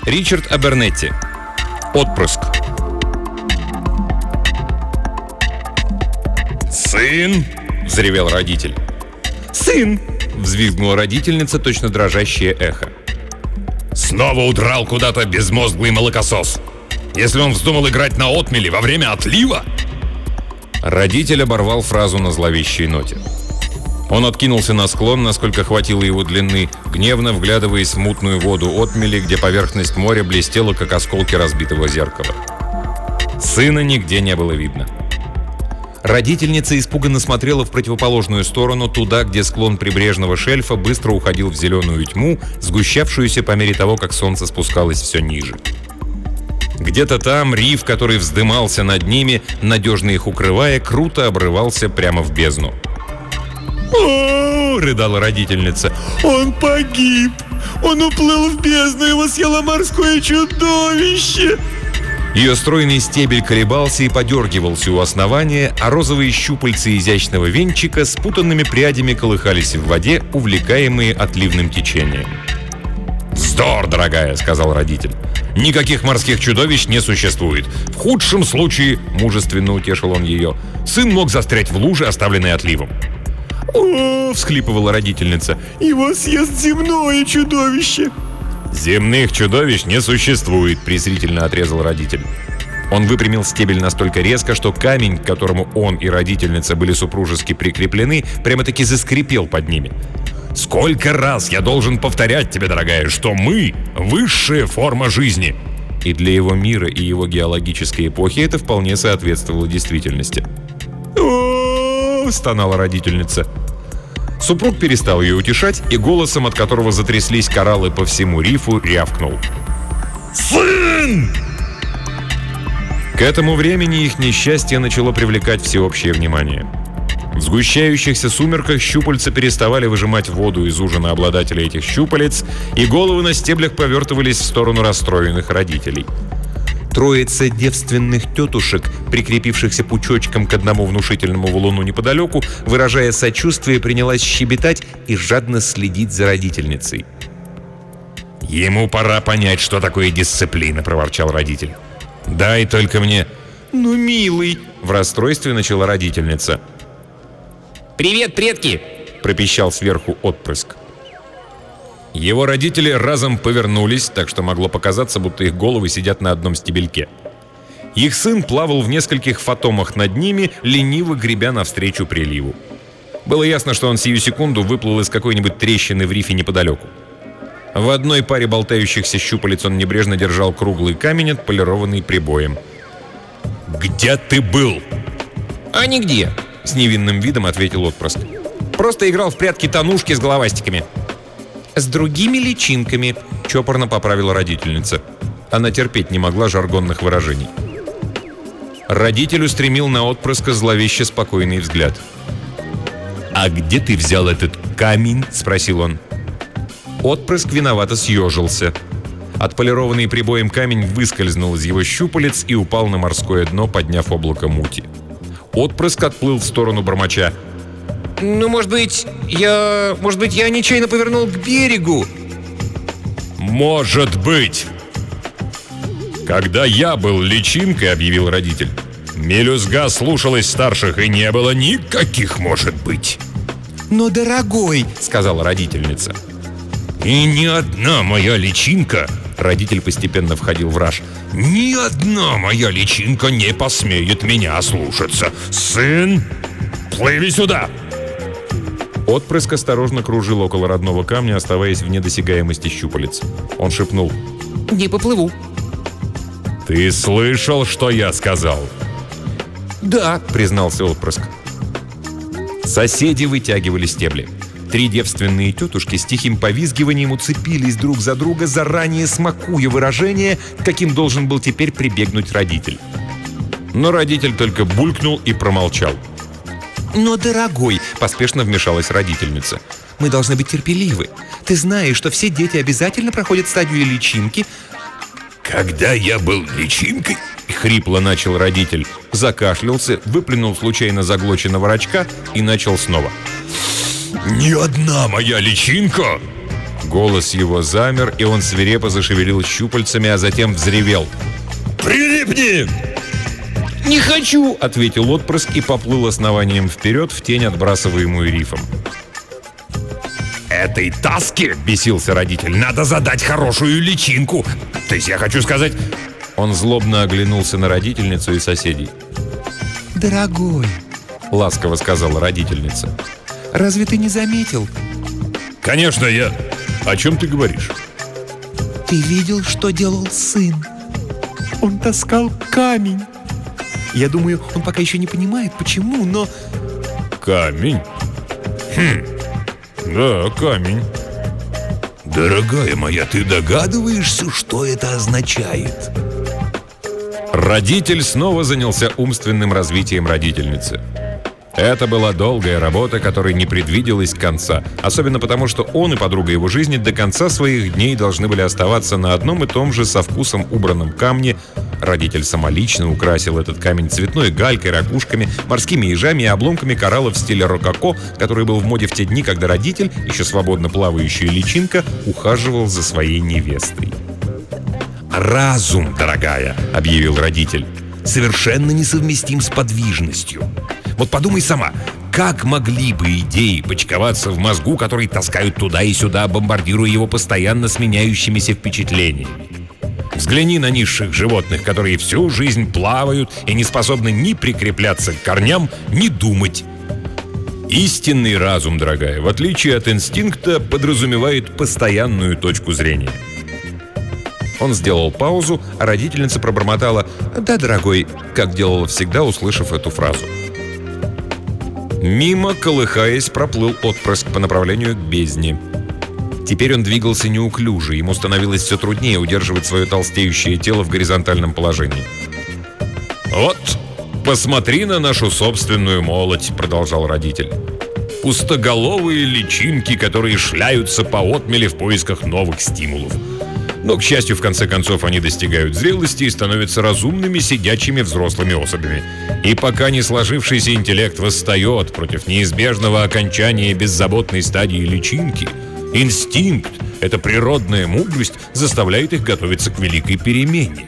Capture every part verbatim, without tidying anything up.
Ричард Абернетти. Отпрыск. «Сын!» — взревел родитель. «Сын!» — взвизгнула родительница, точно дрожащее эхо. «Снова удрал куда-то безмозглый молокосос! Если он вздумал играть на отмели во время отлива!» Родитель оборвал фразу на зловещей ноте. Он откинулся на склон, насколько хватило его длины, гневно вглядываясь в мутную воду отмели, где поверхность моря блестела, как осколки разбитого зеркала. Сына нигде не было видно. Родительница испуганно смотрела в противоположную сторону, туда, где склон прибрежного шельфа быстро уходил в зеленую тьму, сгущавшуюся по мере того, как солнце спускалось все ниже. Где-то там риф, который вздымался над ними, надежно их укрывая, круто обрывался прямо в бездну. «О!» — рыдала родительница. «Он погиб! Он уплыл в бездну, его съело морское чудовище!» Ее стройный стебель колебался и подергивался у основания, а розовые щупальца изящного венчика спутанными прядями колыхались в воде, увлекаемые отливным течением. «Вздор, дорогая!» — сказал родитель. «Никаких морских чудовищ не существует. В худшем случае, — мужественно утешил он ее, — сын мог застрять в луже, оставленной отливом». «О!» — всхлипывала родительница. «Его съест земное чудовище!» «Земных чудовищ не существует!» — презрительно отрезал родитель. Он выпрямил стебель настолько резко, что камень, к которому он и родительница были супружески прикреплены, прямо-таки заскрипел под ними. «Сколько раз я должен повторять тебе, дорогая, что мы — высшая форма жизни!» И для его мира и его геологической эпохи это вполне соответствовало действительности. «О-о-о!» — стонала родительница. Супруг перестал ее утешать и голосом, от которого затряслись кораллы по всему рифу, рявкнул: «Сын!» К этому времени их несчастье начало привлекать всеобщее внимание. В сгущающихся сумерках щупальца переставали выжимать воду из ужина обладателя этих щупалец, и головы на стеблях повертывались в сторону расстроенных родителей. Троица девственных тетушек, прикрепившихся пучочком к одному внушительному валуну неподалеку, выражая сочувствие, принялась щебетать и жадно следить за родительницей. «Ему пора понять, что такое дисциплина», — проворчал родитель. «Дай только мне...» «Ну, милый!» — в расстройстве начала родительница. «Привет, предки!» — пропищал сверху отпрыск. Его родители разом повернулись, так что могло показаться, будто их головы сидят на одном стебельке. Их сын плавал в нескольких фотомах над ними, лениво гребя навстречу приливу. Было ясно, что он сию секунду выплыл из какой-нибудь трещины в рифе неподалеку. В одной паре болтающихся щупалец он небрежно держал круглый камень, отполированный прибоем. «Где ты был?» «А нигде», — с невинным видом ответил отпрыск. «Просто играл в прятки-тонушки с головастиками». «С другими личинками», — чопорно поправила родительница. Она терпеть не могла жаргонных выражений. Родитель устремил на отпрыска зловеще спокойный взгляд. «А где ты взял этот камень?» — спросил он. Отпрыск виновато съежился. Отполированный прибоем камень выскользнул из его щупалец и упал на морское дно, подняв облако мути. Отпрыск отплыл в сторону бормоча: «Ну, может быть, я... Может быть, я нечаянно повернул к берегу?» «Может быть!» «Когда я был личинкой, — объявил родитель, — мелюзга слушалась старших, и не было никаких «может быть». «Но, дорогой, — сказала родительница. И ни одна моя личинка, — родитель постепенно входил в раж, — ни одна моя личинка не посмеет меня ослушаться. Сын, плыви сюда!» Отпрыск осторожно кружил около родного камня, оставаясь в недосягаемости щупалец. Он шепнул: не поплыву». «Ты слышал, что я сказал?» «Да», — признался отпрыск. Соседи вытягивали стебли. Три девственные тетушки с тихим повизгиванием уцепились друг за друга, заранее смакуя выражение, каким должен был теперь прибегнуть родитель. Но родитель только булькнул и промолчал. «Но, дорогой, — поспешно вмешалась родительница, — мы должны быть терпеливы. Ты знаешь, что все дети обязательно проходят стадию личинки». «Когда я был личинкой, — хрипло начал родитель, закашлялся, выплюнул случайно заглоченного рачка и начал снова. ни одна моя личинка Голос его замер, и он свирепо зашевелил щупальцами, а затем взревел. «Прилипни!» «Не хочу!» — ответил отпрыск и поплыл основанием вперед в тень, отбрасываемую рифом. «Этой Таске, — бесился родитель, — надо задать хорошую личинку! То есть я хочу сказать...» Он злобно оглянулся на родительницу и соседей. «Дорогой, — ласково сказала родительница, — разве ты не заметил?» «Конечно, я... О чем ты говоришь?» «Ты видел, что делал сын? Он таскал камень. Я думаю, он пока еще не понимает, почему, но...» «Камень? Хм... Да, камень. Дорогая моя, ты догадываешься, что это означает?» Родитель снова занялся умственным развитием родительницы. Это была долгая работа, которой не предвиделось конца, особенно потому, что он и подруга его жизни до конца своих дней должны были оставаться на одном и том же со вкусом убранном камне. Родитель самолично украсил этот камень цветной галькой, ракушками, морскими ежами и обломками кораллов в стиле рококо, который был в моде в те дни, когда родитель, еще свободно плавающая личинка, ухаживал за своей невестой. «Разум, дорогая, — объявил родитель, — совершенно несовместим с подвижностью. Вот подумай сама, как могли бы идеи почковаться в мозгу, который таскают туда и сюда, бомбардируя его постоянно сменяющимися впечатлениями? Взгляни на низших животных, которые всю жизнь плавают и не способны ни прикрепляться к корням, ни думать. Истинный разум, дорогая, в отличие от инстинкта, подразумевает постоянную точку зрения». Он сделал паузу, а родительница пробормотала «Да, дорогой», как делала всегда, услышав эту фразу. Мимо, колыхаясь, проплыл отпрыск по направлению к бездне. Теперь он двигался неуклюже, ему становилось все труднее удерживать свое толстеющее тело в горизонтальном положении. «Вот, посмотри на нашу собственную молодь», — продолжал родитель. «Пустоголовые личинки, которые шляются по отмели в поисках новых стимулов. Но, к счастью, в конце концов, они достигают зрелости и становятся разумными, сидячими взрослыми особями. И пока не сложившийся интеллект восстает против неизбежного окончания беззаботной стадии личинки, инстинкт, эта природная мудрость, заставляет их готовиться к великой перемене».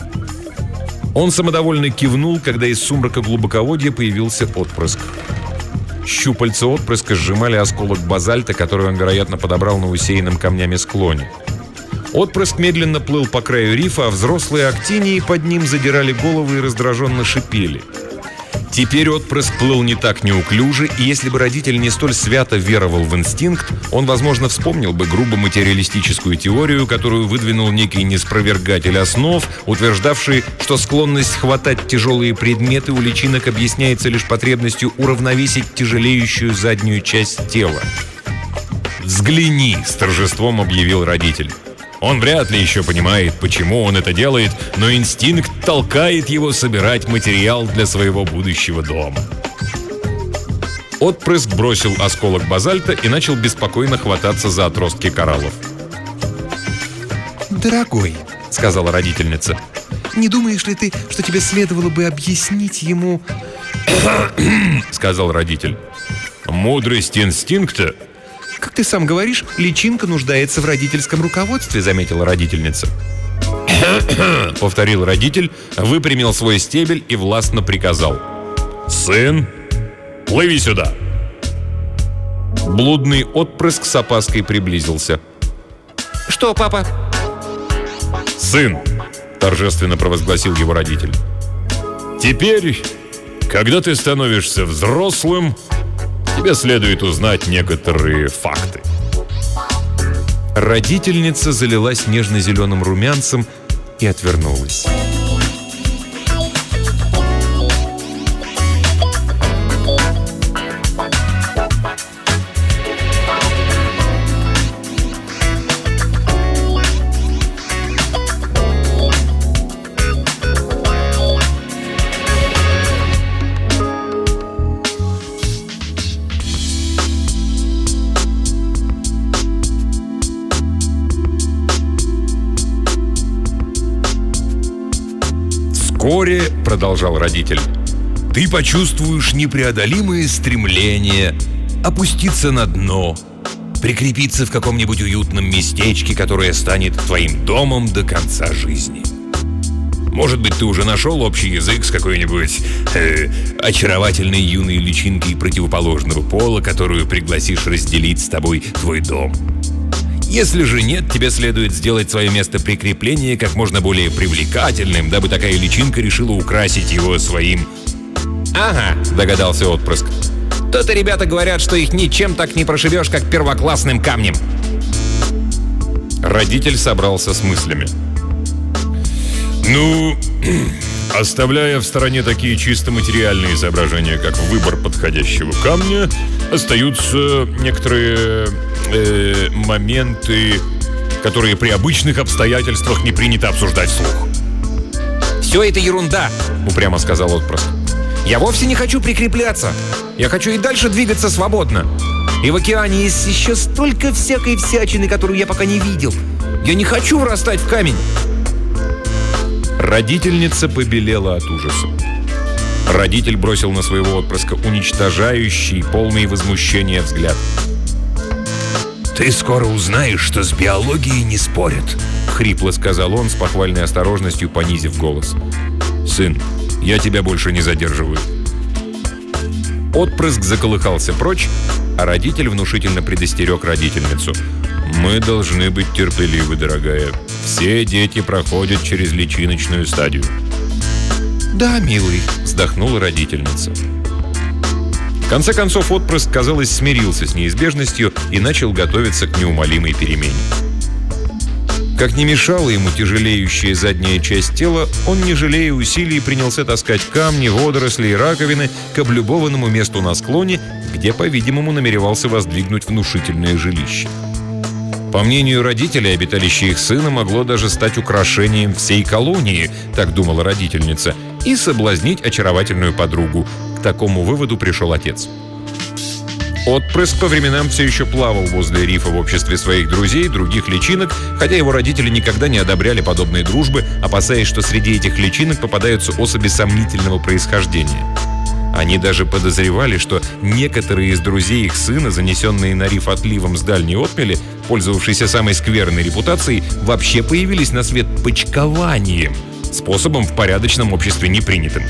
Он самодовольно кивнул, когда из сумрака глубоководья появился отпрыск. Щупальца отпрыска сжимали осколок базальта, который он, вероятно, подобрал на усеянном камнями склоне. Отпрыск медленно плыл по краю рифа, а взрослые актинии под ним задирали головы и раздраженно шипели. Теперь отпрыск плыл не так неуклюже, и если бы родитель не столь свято веровал в инстинкт, он, возможно, вспомнил бы грубо материалистическую теорию, которую выдвинул некий неспровергатель основ, утверждавший, что склонность хватать тяжелые предметы у личинок объясняется лишь потребностью уравновесить тяжелеющую заднюю часть тела. «Взгляни!» — с торжеством объявил родитель. Он вряд ли еще понимает, почему он это делает, но инстинкт толкает его собирать материал для своего будущего дома. Отпрыск бросил осколок базальта и начал беспокойно хвататься за отростки кораллов. «Дорогой, — сказала родительница, — не думаешь ли ты, что тебе следовало бы объяснить ему...» — сказал родитель. «Мудрость инстинкта?» «Как ты сам говоришь, личинка нуждается в родительском руководстве», — заметила родительница. Повторил родитель, выпрямил свой стебель и властно приказал: «Сын, плыви сюда!» Блудный отпрыск с опаской приблизился. «Что, папа?» «Сын!» — торжественно провозгласил его родитель. «Теперь, когда ты становишься взрослым, тебе следует узнать некоторые факты». Родительница залилась нежно-зеленым румянцем и отвернулась. «Вскоре, — продолжал родитель, — ты почувствуешь непреодолимое стремление опуститься на дно прикрепиться в каком-нибудь уютном местечке, которое станет твоим домом до конца жизни. Может быть, ты уже нашел общий язык с какой-нибудь э, очаровательной юной личинкой противоположного пола, которую пригласишь разделить с тобой твой дом. Если же нет, тебе следует сделать свое место прикрепления как можно более привлекательным, дабы такая личинка решила украсить его своим... «Ага», — догадался отпрыск. «То-то ребята говорят, что их ничем так не прошибешь, как первоклассным камнем». Родитель собрался с мыслями. Ну, оставляя в стороне такие чисто материальные соображения, как выбор подходящего камня, остаются некоторые э, моменты, которые при обычных обстоятельствах не принято обсуждать вслух. «Все это ерунда», — упрямо сказал отпрыск. «Я вовсе не хочу прикрепляться. Я хочу и дальше двигаться свободно. И в океане есть еще столько всякой всячины, которую я пока не видел. Я не хочу врастать в камень». Родительница побелела от ужаса. Родитель бросил на своего отпрыска уничтожающий, полный возмущения взгляд. «Ты скоро узнаешь, что с биологией не спорят», — хрипло сказал он, с похвальной осторожностью понизив голос. «Сын, я тебя больше не задерживаю». Отпрыск заколыхался прочь, а родитель внушительно предостерег родительницу. «Мы должны быть терпеливы, дорогая. Все дети проходят через личиночную стадию». «Да, милый», — вздохнула родительница. В конце концов, отпрыск, казалось, смирился с неизбежностью и начал готовиться к неумолимой перемене. Как не мешала ему тяжелеющая задняя часть тела, он, не жалея усилий, принялся таскать камни, водоросли и раковины к облюбованному месту на склоне, где, по-видимому, намеревался воздвигнуть внушительное жилище. По мнению родителей, обиталище их сына могло даже стать украшением всей колонии, так думала родительница, и соблазнить очаровательную подругу. К такому выводу пришел отец. Отпрыск по временам все еще плавал возле рифа в обществе своих друзей, других личинок, хотя его родители никогда не одобряли подобной дружбы, опасаясь, что среди этих личинок попадаются особи сомнительного происхождения. Они даже подозревали, что некоторые из друзей их сына, занесенные на риф отливом с дальней отмели, пользовавшиеся самой скверной репутацией, вообще появились на свет почкованием, способом в порядочном обществе не принятым.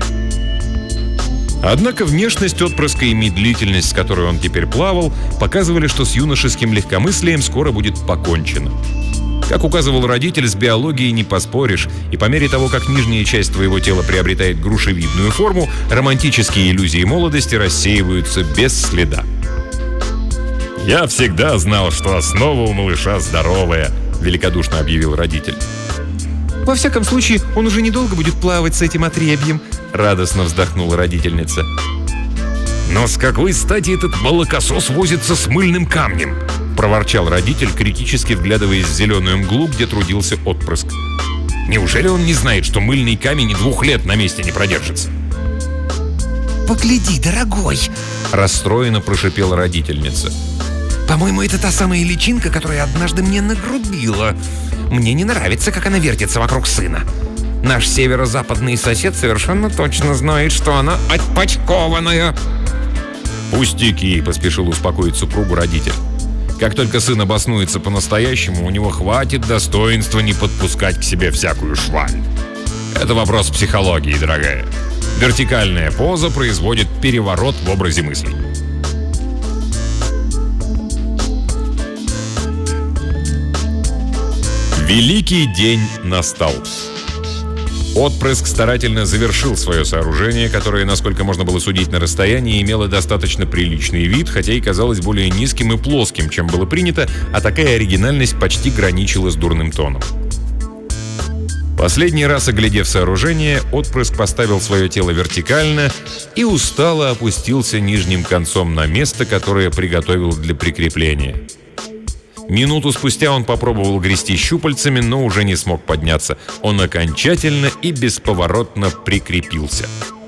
Однако внешность отпрыска и медлительность, с которой он теперь плавал, показывали, что с юношеским легкомыслием скоро будет покончено. Как указывал родитель, с биологией не поспоришь, и по мере того, как нижняя часть твоего тела приобретает грушевидную форму, романтические иллюзии молодости рассеиваются без следа. «Я всегда знал, что основа у малыша здоровая», — великодушно объявил родитель. «Во всяком случае, он уже недолго будет плавать с этим отребьем», — радостно вздохнула родительница. «Но с какой стати этот молокосос возится с мыльным камнем?» — проворчал родитель, критически вглядываясь в зеленую мглу, где трудился отпрыск. «Неужели он не знает, что мыльный камень и двух лет на месте не продержится?» «Погляди, дорогой!» — расстроенно прошипела родительница. «По-моему, это та самая личинка, которая однажды мне нагрубила. Мне не нравится, как она вертится вокруг сына. Наш северо-западный сосед совершенно точно знает, что она отпочкованная». «Пустяки», — поспешил успокоить супругу родитель. «Как только сын обоснуется по-настоящему, у него хватит достоинства не подпускать к себе всякую шваль. Это вопрос психологии, дорогая. Вертикальная поза производит переворот в образе мыслей». Великий день настал. Отпрыск старательно завершил свое сооружение, которое, насколько можно было судить на расстоянии, имело достаточно приличный вид, хотя и казалось более низким и плоским, чем было принято, а такая оригинальность почти граничила с дурным тоном. Последний раз, оглядев сооружение, отпрыск поставил свое тело вертикально и устало опустился нижним концом на место, которое приготовил для прикрепления. Минуту спустя он попробовал грести щупальцами, но уже не смог подняться. Он окончательно и бесповоротно прикрепился.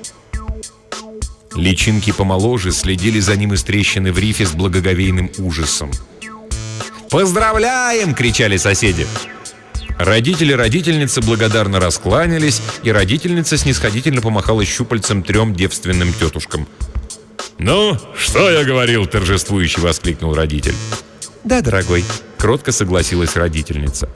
Личинки помоложе следили за ним из трещины в рифе с благоговейным ужасом. «Поздравляем!» — кричали соседи. Родители и родительница благодарно раскланялись, и родительница снисходительно помахала щупальцем трем девственным тетушкам. «Ну, что я говорил?» — торжествующе воскликнул родитель. «Да, дорогой», — кротко согласилась родительница.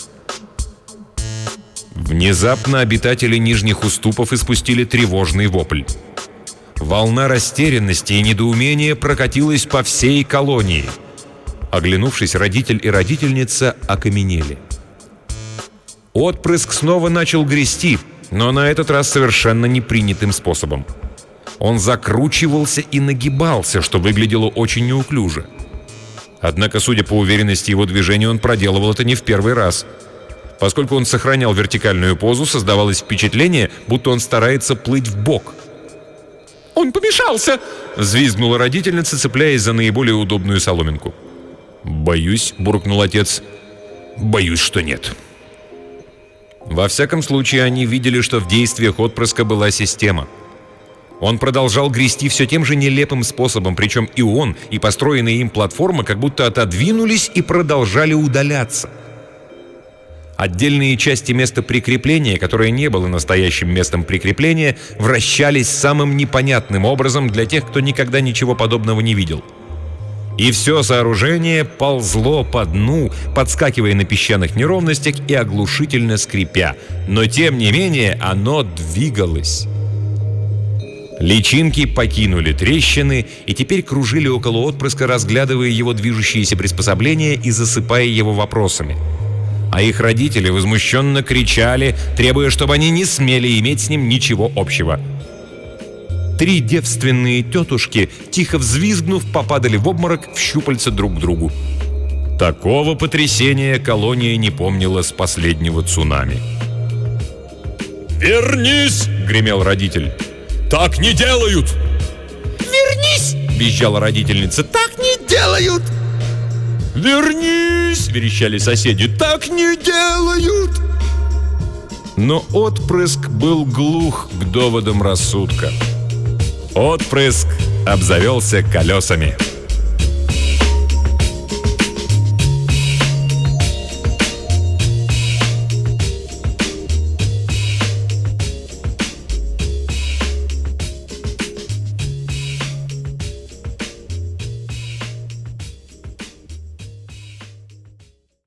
Внезапно обитатели нижних уступов испустили тревожный вопль. Волна растерянности и недоумения прокатилась по всей колонии. Оглянувшись, родитель и родительница окаменели. Отпрыск снова начал грести, но на этот раз совершенно непринятым способом. Он закручивался и нагибался, что выглядело очень неуклюже. Однако, судя по уверенности его движения, он проделывал это не в первый раз. Поскольку он сохранял вертикальную позу, создавалось впечатление, будто он старается плыть вбок. «Он помешался!» — взвизгнула родительница, цепляясь за наиболее удобную соломинку. «Боюсь», — буркнул отец, — «боюсь, что нет». Во всяком случае, они видели, что в действиях отпрыска была система. Он продолжал грести все тем же нелепым способом, причем и он, и построенная им платформа как будто отодвинулись и продолжали удаляться. Отдельные части места прикрепления, которое не было настоящим местом прикрепления, вращались самым непонятным образом для тех, кто никогда ничего подобного не видел. И все сооружение ползло по дну, подскакивая на песчаных неровностях и оглушительно скрипя. Но тем не менее оно двигалось. Личинки покинули трещины и теперь кружили около отпрыска, разглядывая его движущиеся приспособления и засыпая его вопросами. А их родители возмущенно кричали, требуя, чтобы они не смели иметь с ним ничего общего. Три девственные тетушки, тихо взвизгнув, попадали в обморок в щупальца друг к другу. Такого потрясения колония не помнила с последнего цунами. «Вернись!» — гремел родитель. «Так не делают!» «Вернись!» — визжала родительница. «Так не делают!» «Вернись!» — верещали соседи. «Так не делают!» Но отпрыск был глух к доводам рассудка. Отпрыск обзавелся колесами.